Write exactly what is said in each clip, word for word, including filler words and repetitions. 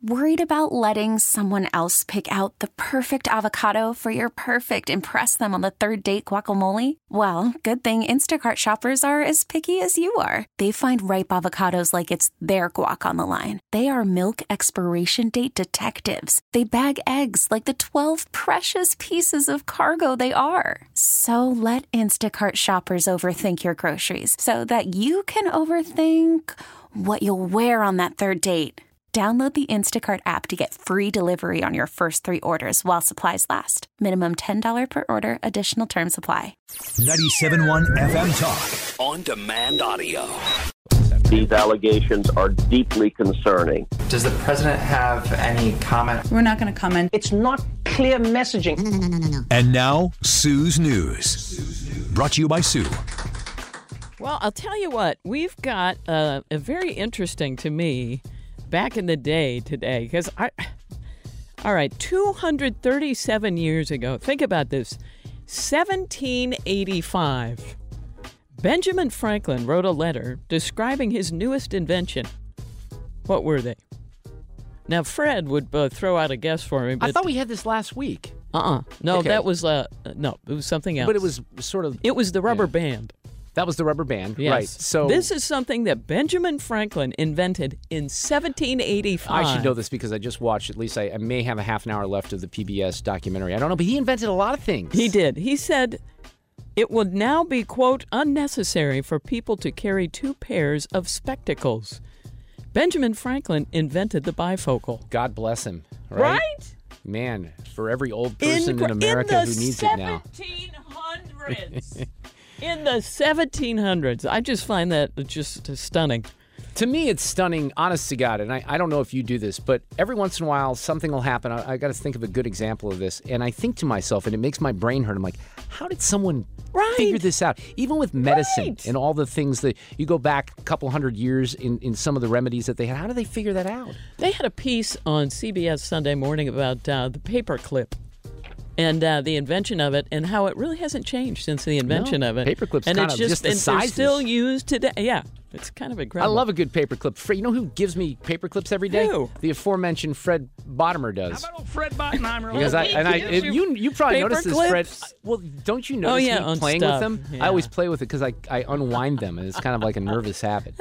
Worried about letting someone else pick out the perfect avocado for your perfect impress them on the third date guacamole? Well, good thing Instacart shoppers are as picky as you are. They find ripe avocados like it's their guac on the line. They are milk expiration date detectives. They bag eggs like the twelve precious pieces of cargo they are. So let Instacart shoppers overthink your groceries so that you can overthink what you'll wear on that third date. Download the Instacart app to get free delivery on your first three orders while supplies last. Minimum ten dollars per order. Additional terms apply. ninety-seven point one F M Talk. On demand audio. These allegations are deeply concerning. Does the president have any comment? We're not going to comment. It's not clear messaging. No, no, no, no, no, no. And now, Sue's News. Brought to you by Sue. Well, I'll tell you what. We've got uh, a very interesting to me back in the day today, because I, all right, two hundred thirty-seven years ago, think about this, seventeen eighty-five, Benjamin Franklin wrote a letter describing his newest invention. What were they? Now, Fred would uh, throw out a guess for me. But I thought we had this last week. Uh-uh. No, Okay. that was, uh, no, it was something else. But it was sort of... It was the rubber Yeah. band. That was the rubber band, Yes. right. So this is something that Benjamin Franklin invented in seventeen eighty-five. I should know this because I just watched, at least I, I may have a half an hour left of the P B S documentary. I don't know, but he invented a lot of things. He did. He said it would now be, quote, unnecessary for people to carry two pairs of spectacles. Benjamin Franklin invented the bifocal. God bless him. Right? Right? Man, for every old person in, in America in who needs it now. seventeen hundreds. In the seventeen hundreds. I just find that just stunning. To me, it's stunning, honest to God, and I, I don't know if you do this, but every once in a while, something will happen. I, I got to think of a good example of this, and I think to myself, and it makes my brain hurt. I'm like, how did someone Right. figure this out? Even with medicine Right. and all the things that you go back a couple hundred years in, in some of the remedies that they had, how do they figure that out? They had a piece on C B S Sunday Morning about uh, the paperclip and uh, the invention of it, and how it really hasn't changed since the invention No, of it. paperclips and kind it's of just the and they're sizes. still used today. Yeah, it's kind of I incredible. love a good paperclip. Fred, you know who gives me paperclips every day? Who? The aforementioned Fred Bottomer does. How about old Fred Bottenheimer? Because I and I and you you probably Paper noticed this, Fred. clips? Well, don't you notice Oh, yeah, me on playing stuff. with them? Yeah. I always play with it because I I unwind them, and it's kind of like a nervous habit.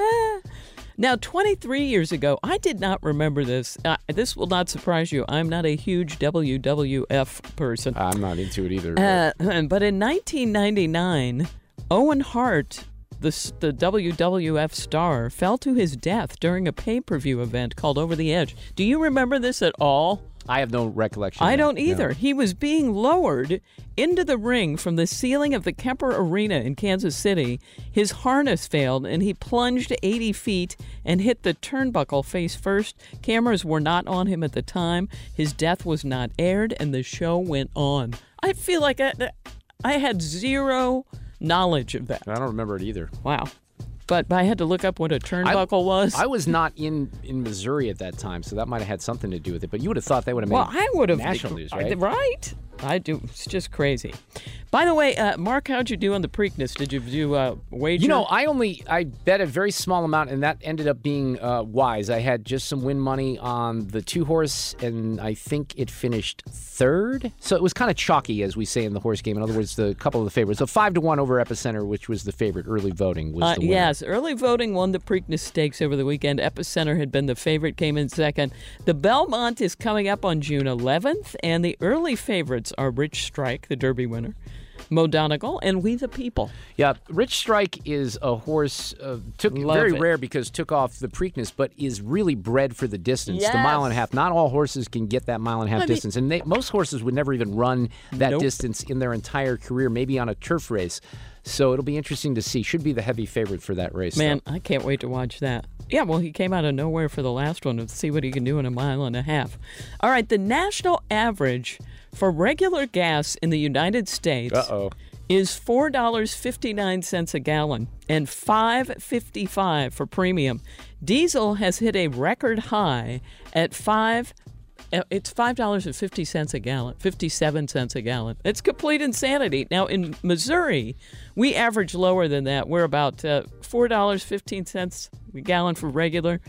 Now, twenty-three years ago, I did not remember this. Uh, this will not surprise you. I'm not a huge W W F person. I'm not into it either. Uh, but in nineteen ninety-nine, Owen Hart, the, s- the W W F star, fell to his death during a pay-per-view event called Over the Edge. Do you remember this at all? I have no recollection. I of that, don't either. no. He was being lowered into the ring from the ceiling of the Kemper Arena in Kansas City. His harness failed, and he plunged eighty feet and hit the turnbuckle face first. Cameras were not on him at the time. His death was not aired, and the show went on. I feel like I, I had zero knowledge of that. I don't remember it either. Wow. But I had to look up what a turnbuckle was. I was not in, in Missouri at that time, so that might have had something to do with it. But you would have thought they would have made Well, I would have national news, right? Right? I do. It's just crazy. By the way, uh, Mark, how'd you do on the Preakness? Did you do uh, wager? You know, I only I bet a very small amount, and that ended up being uh, wise. I had just some win money on the two horse, and I think it finished third. So it was kind of chalky, as we say in the horse game. In other words, the couple of the favorites. So five to one over Epicenter, which was the favorite. Early voting was Uh, the winner. yes, early voting won the Preakness Stakes over the weekend. Epicenter had been the favorite, came in second. The Belmont is coming up on June eleventh, and the early favorites are Rich Strike, the Derby winner, Mo Donegal, and We the People. Yeah, Rich Strike is a horse, uh, took Love very it. rare because took off the Preakness, but is really bred for the distance, the Yes. mile and a half. Not all horses can get that mile and a half I mean- distance, and they, most horses would never even run that Nope. distance in their entire career, maybe on a turf race. So it'll be interesting to see. Should be the heavy favorite for that race. Man, though. I can't wait to watch that. Yeah, well, he came out of nowhere for the last one to see what he can do in a mile and a half. All right, the national average for regular gas in the United States Uh-oh. is four dollars and fifty-nine cents a gallon and five dollars and fifty-five cents for premium. Diesel has hit a record high at five uh, it's five dollars and fifty cents a gallon, fifty-seven cents a gallon. It's complete insanity. Now, in Missouri, we average lower than that. We're about uh, four dollars and fifteen cents a gallon for regular,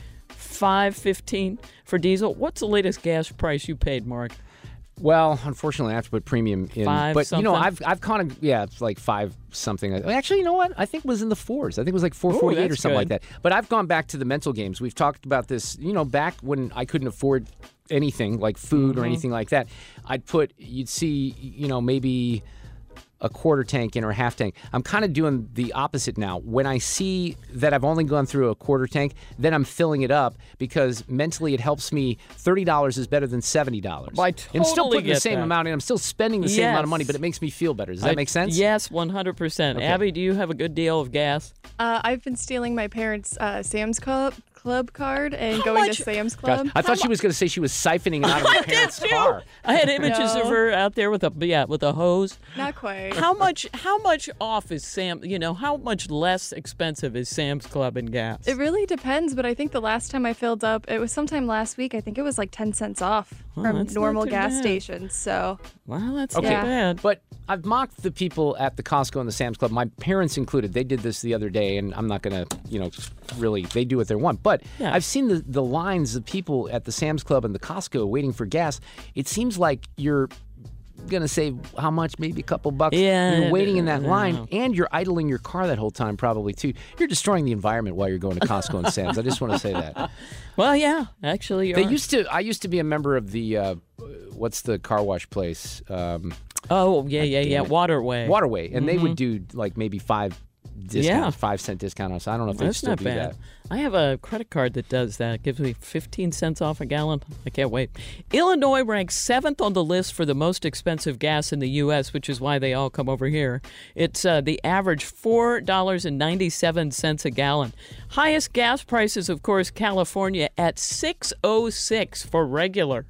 five fifteen for diesel. What's the latest gas price you paid, Mark? Well, unfortunately, I have to put premium in. Five but something? you know, I've I've kind of yeah, it's like five something. Actually, you know what? I think it was in the fours. I think it was like four forty eight or something good. like that. But I've gone back to the mental games. We've talked about this. You know, back when I couldn't afford anything like food mm-hmm. or anything like that, I'd put. You'd see, you know, maybe a quarter tank in or a half tank. I'm kind of doing the opposite now. When I see that I've only gone through a quarter tank, then I'm filling it up because mentally it helps me. thirty dollars is better than seventy dollars. Well, I totally I'm still putting get the same that. amount in. I'm still spending the same Yes. amount of money, but it makes me feel better. Does that I- make sense? Yes, one hundred percent. Okay. Abby, do you have a good deal of gas? Uh, I've been stealing my parents' uh, Sam's Club Club card and How going much- to Sam's Gosh, Club. I thought she was going to say she was siphoning it out of her parents' car. I had images of No. her out there with a yeah with a hose. Not quite. How much? How much off is Sam? You know, how much less expensive is Sam's Club in gas? It really depends, but I think the last time I filled up, it was sometime last week. I think it was like ten cents off Oh, from that's not normal too gas bad. stations. So Well, that's Okay, not bad. but I've mocked the people at the Costco and the Sam's Club, my parents included. They did this the other day, and I'm not going to, you know, really, they do what they want. But Yeah. I've seen the, the lines of people at the Sam's Club and the Costco waiting for gas. It seems like you're going to save how much? Maybe a couple bucks. Yeah, You're waiting in that I line, know. and you're idling your car that whole time probably, too. You're destroying the environment while you're going to Costco and Sam's. I just want to say that. Well, yeah, actually, you They are. used to, I used to be a member of the, uh, what's the car wash place? Um, Oh, yeah, yeah, yeah. damn it. Waterway. Waterway, and they would do like maybe five discounts, Yeah. five cent discount on us. I don't know if they That's still not do bad. that. I have a credit card that does that. It gives me fifteen cents off a gallon. I can't wait. Illinois ranks seventh on the list for the most expensive gas in the U S, which is why they all come over here. It's uh, the average four dollars and ninety-seven cents a gallon. Highest gas prices, of course, California at six oh six for regular.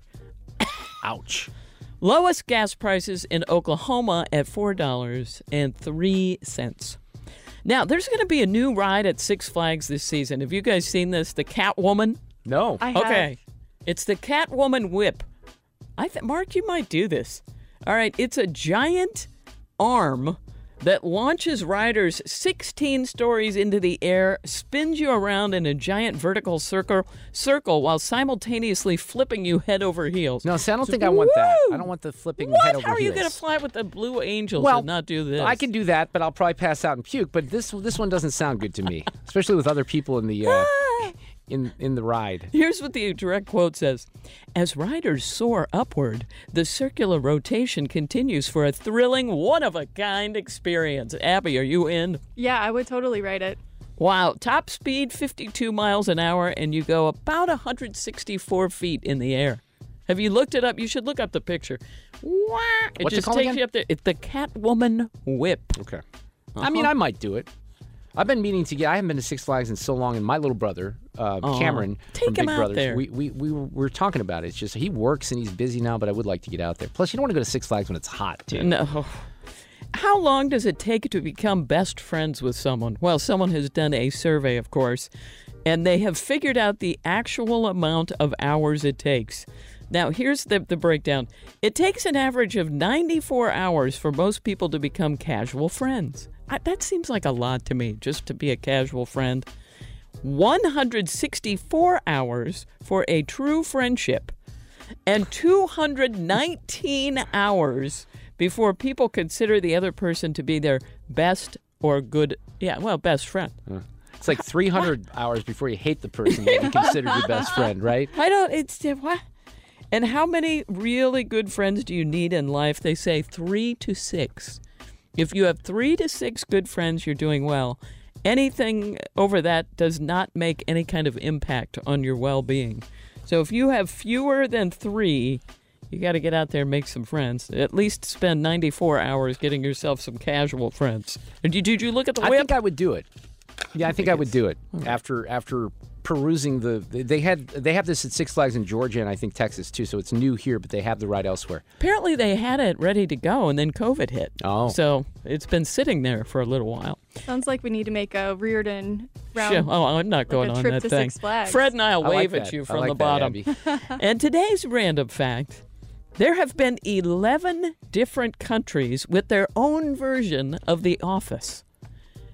Ouch. Lowest gas prices in Oklahoma at four dollars and three cents. Now, there's going to be a new ride at Six Flags this season. Have you guys seen this? The Catwoman? No. I have. Okay. It's the Catwoman whip. I th- Mark, you might do this. All right. It's a giant arm that launches riders sixteen stories into the air, spins you around in a giant vertical circle, circle while simultaneously flipping you head over heels. No, see, I don't So- think I want that. Woo! I don't want the flipping What? head over How are you heels. going to fly with the Blue Angels Well, and not do this? I can do that, but I'll probably pass out and puke. But this this one doesn't sound good to me, especially with other people in the uh, in in the ride. Here's what the direct quote says. As riders soar upward, the circular rotation continues for a thrilling, one-of-a-kind experience. Abby, are you in? Yeah, I would totally write it. Wow. Top speed, fifty-two miles an hour, and you go about one hundred sixty-four feet in the air. Have you looked it up? You should look up the picture. Wah! It What's it just called takes again? you up there. It's the Catwoman whip. Okay. I mean, I might do it. I've been meaning to get. I haven't been to Six Flags in so long, and my little brother, uh, Aw. Cameron Take from him Big out Brothers, there. we we we were, we were talking about it. It's just he works and he's busy now, but I would like to get out there. Plus, you don't want to go to Six Flags when it's hot, too. No. How long does it take to become best friends with someone? Well, someone has done a survey, of course, and they have figured out the actual amount of hours it takes. Now, here's the, the breakdown. It takes an average of ninety-four hours for most people to become casual friends. I, that seems like a lot to me, just to be a casual friend. one hundred sixty-four hours for a true friendship, and two hundred nineteen hours before people consider the other person to be their best or good, yeah, well, best friend. It's like three hundred hours before you hate the person that you considered your best friend, right? I don't, it's, what? And how many really good friends do you need in life? They say three to six. If you have three to six good friends, you're doing well. Anything over that does not make any kind of impact on your well-being. So if you have fewer than three, you got to get out there and make some friends. At least spend ninety-four hours getting yourself some casual friends. Did you, did you look at the I whip? think I would do it. Yeah, I think I would do it after after perusing the. They had they have this at Six Flags in Georgia and I think Texas too. So it's new here, but they have the ride elsewhere. Apparently they had it ready to go, and then COVID hit. Oh. So it's been sitting there for a little while. Sounds like we need to make a Reardon round. Sure. Oh, I'm not going a on trip that to thing. Six Flags. Fred and I'll I like wave at that. you I from like the that, bottom. Abby. And today's random fact, there have been eleven different countries with their own version of The Office.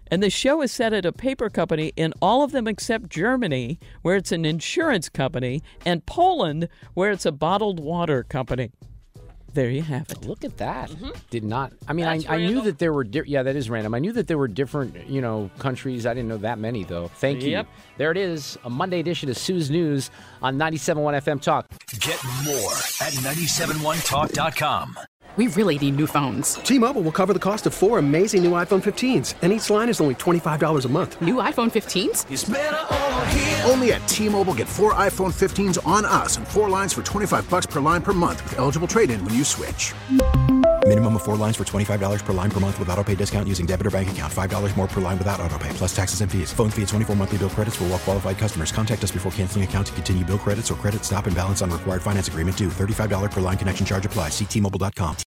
And the show is set at a paper company in all of them except Germany, where it's an insurance company, and Poland, where it's a bottled water company. There you have it. Look at that. Mm-hmm. Did not. I mean, I, I knew that there were. Di- yeah, that is random. I knew that there were different, you know, countries. I didn't know that many, though. Thank you. Yep. There it is. A Monday edition of Sue's News on ninety-seven point one F M Talk. Get more at nine seven one talk dot com. We really need new phones. T-Mobile will cover the cost of four amazing new iPhone fifteens, and each line is only twenty-five dollars a month. New iPhone fifteens? It's better over here. Only at T-Mobile, get four iPhone fifteens on us and four lines for twenty-five dollars per line per month with eligible trade-in when you switch. Minimum of four lines for twenty-five dollars per line per month with autopay discount using debit or bank account. five dollars more per line without autopay, plus taxes and fees. Phone fee at twenty-four monthly bill credits for well-qualified customers. Contact us before canceling account to continue bill credits or credit stop and balance on required finance agreement due. thirty-five dollars per line connection charge applies. See T Mobile dot com.